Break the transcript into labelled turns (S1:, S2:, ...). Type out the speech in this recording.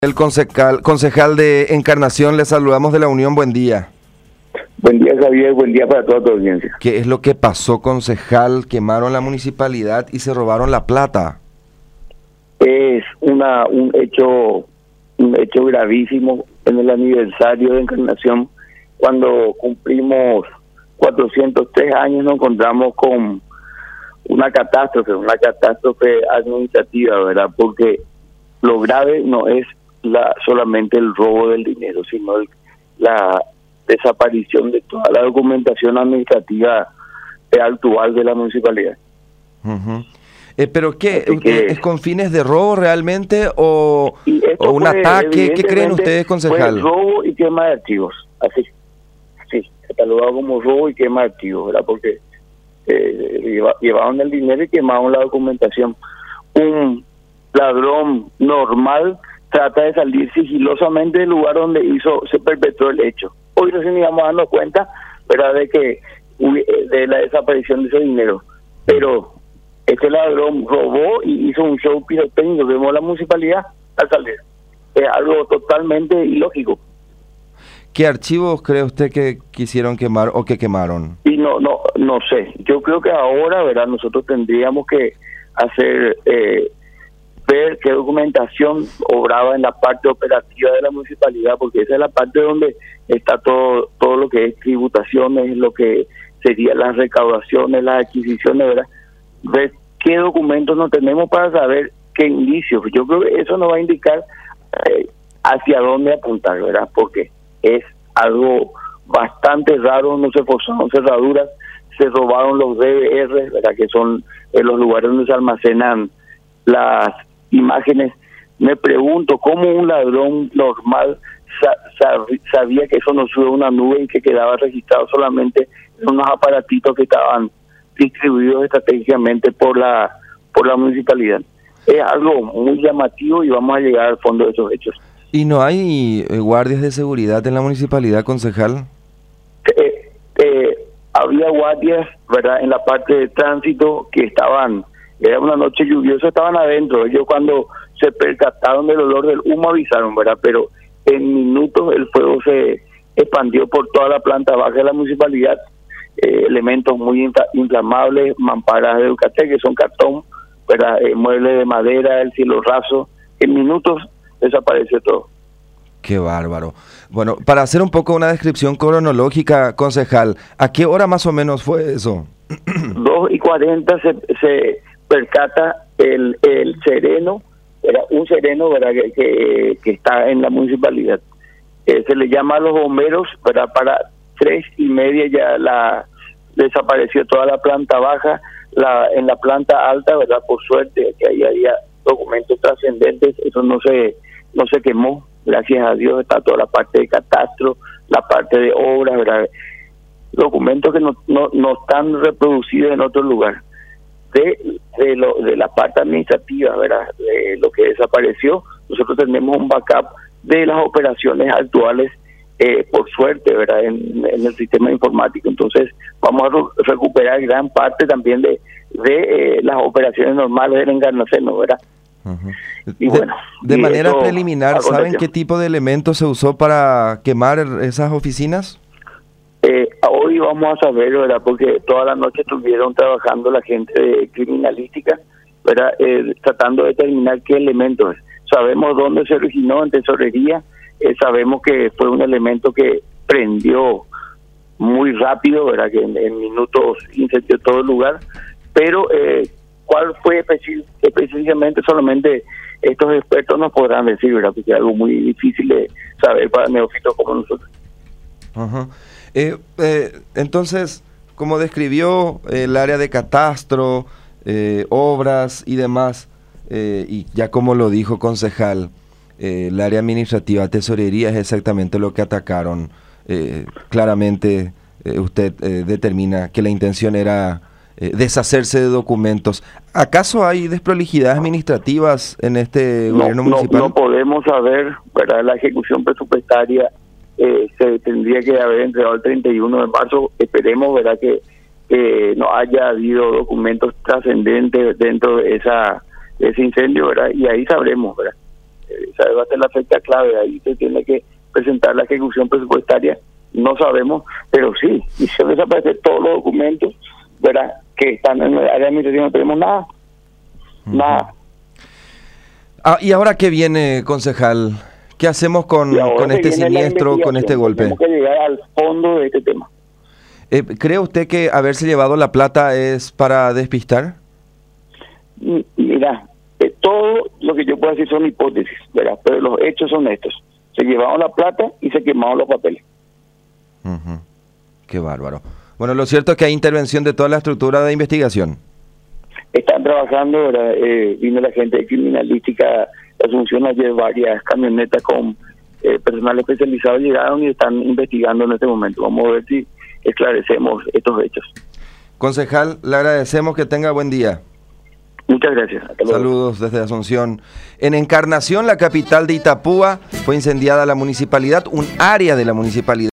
S1: El concejal de Encarnación, le saludamos de la Unión, buen día.
S2: Buen día, Javier, buen día para toda tu audiencia.
S1: ¿Qué es lo que pasó, concejal? Quemaron la municipalidad y se robaron la plata.
S2: Es un hecho gravísimo en el aniversario de Encarnación. Cuando cumplimos 403 años nos encontramos con una catástrofe administrativa, ¿verdad? Porque lo grave no es solamente el robo del dinero, sino la desaparición de toda la documentación administrativa actual de la municipalidad.
S1: ¿Pero qué? ¿Es con fines de robo realmente o un ataque? ¿Qué creen ustedes, concejal?
S2: Fue robo y quema de archivos, así, catalogado como robo y quema de archivos, ¿verdad? Porque llevaron el dinero y quemaron la documentación. Un ladrón normal trata de salir sigilosamente del lugar donde se perpetró el hecho. Hoy recién íbamos dando cuenta, ¿verdad?, de la desaparición de ese dinero. Pero este ladrón robó y hizo un show pirotécnico. Vemos la municipalidad al salir. Es algo totalmente ilógico.
S1: ¿Qué archivos cree usted que quisieron quemar o que quemaron?
S2: Y no sé. Yo creo que ahora, ¿verdad?, nosotros tendríamos que hacer ver qué documentación obraba en la parte operativa de la municipalidad, porque esa es la parte donde está todo lo que es tributaciones, lo que serían las recaudaciones, las adquisiciones, ¿verdad? Ver qué documentos no tenemos para saber qué indicios. Yo creo que eso nos va a indicar hacia dónde apuntar, ¿verdad? Porque es algo bastante raro. No se forzaron cerraduras, se robaron los DVR, ¿verdad?, que son los lugares donde se almacenan las imágenes. Me pregunto cómo un ladrón normal sabía que eso no sube a una nube y que quedaba registrado solamente en unos aparatitos que estaban distribuidos estratégicamente por la municipalidad. Es algo muy llamativo y vamos a llegar al fondo de esos hechos.
S1: ¿Y no hay guardias de seguridad en la municipalidad, concejal?
S2: Había guardias, ¿verdad?, en la parte de tránsito que estaban. Era una noche lluviosa, estaban adentro. Ellos, cuando se percataron del olor del humo, avisaron, ¿verdad? Pero en minutos el fuego se expandió por toda la planta baja de la municipalidad. Elementos muy inflamables, mamparas de Eucatec, que son cartón, ¿verdad?, muebles de madera, el cielo raso. En minutos desapareció todo.
S1: Qué bárbaro. Bueno, para hacer un poco una descripción cronológica, concejal, ¿a qué hora más o menos fue eso?
S2: 2:40 se percata el sereno, era un sereno, ¿verdad?, que está en la municipalidad. Se le llama a los bomberos, ¿verdad?, para 3:30 ya desapareció toda la planta baja. En la planta alta, ¿verdad?, por suerte que ahí había documentos trascendentes, eso no se quemó, gracias a Dios. Está toda la parte de catastro, la parte de obras, ¿verdad?, documentos que no están reproducidos en otro lugar. De la parte administrativa, ¿verdad?, de lo que desapareció, nosotros tenemos un backup de las operaciones actuales, por suerte, ¿verdad?, en el sistema informático. Entonces vamos a recuperar gran parte también de las operaciones normales del Encarnación, ¿verdad? Y bueno,
S1: de manera preliminar, ¿saben qué tipo de elementos se usó para quemar esas oficinas?
S2: Hoy vamos a saber, ¿verdad?, porque toda la noche estuvieron trabajando la gente de criminalística, ¿verdad?, tratando de determinar qué elementos. Sabemos dónde se originó, en tesorería. Sabemos que fue un elemento que prendió muy rápido, ¿verdad?, que en minutos incendió todo el lugar. Pero cuál fue específicamente, solamente estos expertos nos podrán decir, ¿verdad?, porque es algo muy difícil de saber para neófitos como nosotros.
S1: Entonces, como describió el área de catastro, obras y demás, y ya como lo dijo, concejal, el área administrativa, tesorería, es exactamente lo que atacaron. Claramente usted determina que la intención era deshacerse de documentos. ¿Acaso hay desprolijidades administrativas en este gobierno municipal?
S2: No podemos saber, ¿verdad? La ejecución presupuestaria se tendría que haber entregado el 31 de marzo. Esperemos, ¿verdad?, que no haya habido documentos trascendentes dentro de ese incendio, ¿verdad? Y ahí sabremos, ¿verdad?, esa va a ser la fecha clave, ahí se tiene que presentar la ejecución presupuestaria, no sabemos, pero sí, hicieron desaparecer todos los documentos, ¿verdad?, que están en el área de administración, no tenemos nada, nada.
S1: ¿Y ahora qué viene, concejal? ¿Qué hacemos con este siniestro, con este golpe?
S2: Tenemos que llegar al fondo de este tema.
S1: ¿Cree usted que haberse llevado la plata es para despistar?
S2: Mira, todo lo que yo puedo decir son hipótesis, ¿verdad? Pero los hechos son estos. Se llevaron la plata y se quemaron los papeles.
S1: Qué bárbaro. Bueno, lo cierto es que hay intervención de toda la estructura de investigación.
S2: Están trabajando, ¿verdad? Vino la gente de criminalística de Asunción ayer, varias camionetas con personal especializado llegaron y están investigando en este momento. Vamos a ver si esclarecemos estos hechos.
S1: Concejal, le agradecemos, que tenga buen día.
S2: Muchas gracias. Hasta luego.
S1: Saludos desde Asunción. En Encarnación, la capital de Itapúa, fue incendiada la municipalidad, un área de la municipalidad.